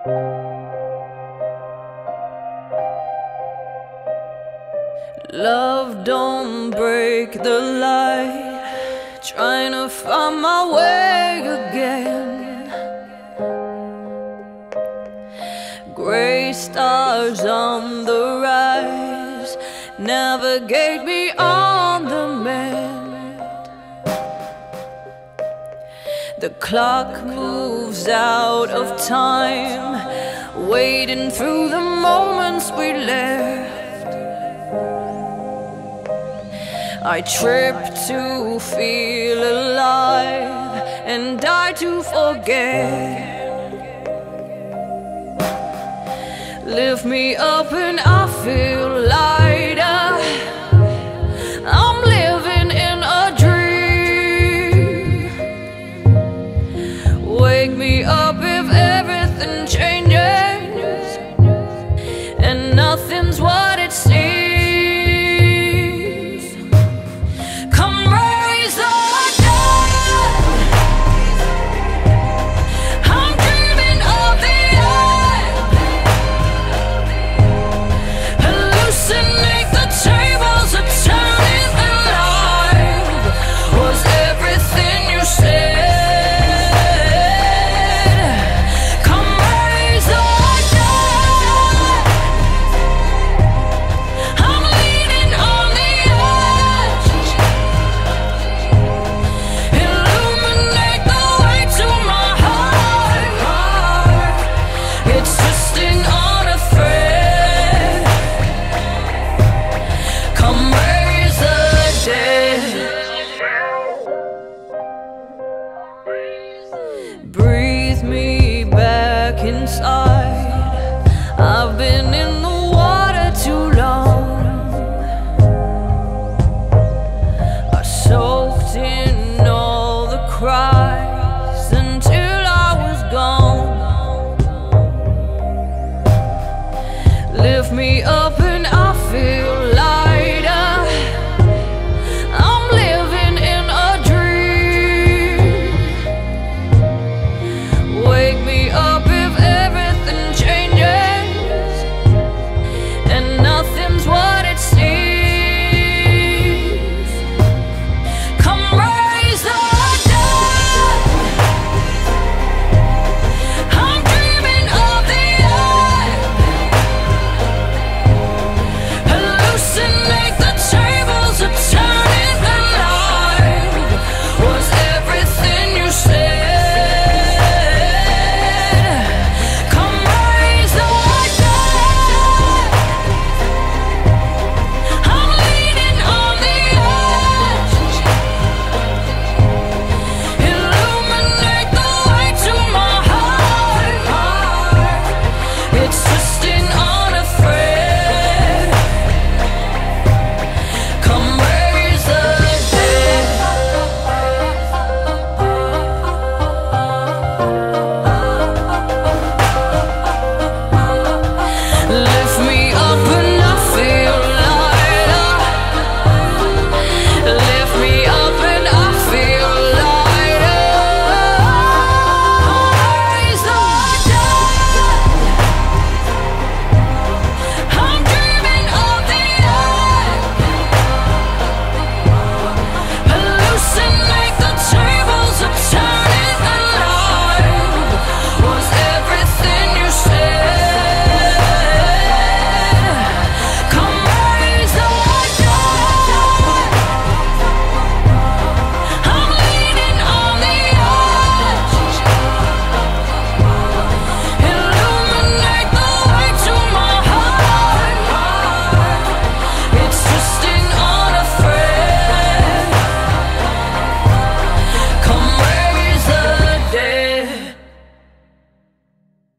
Love, don't break the light, trying to find my way again. Gray stars on the rise, navigate me on the mend. The clock moves out of time, waiting through the moments we left. I trip to feel alive and die to forget. Lift me up and I feel lighter. I'm living in a dream. Wake me up if everything changes and nothing's what it seems. Breathe me back inside. I've been in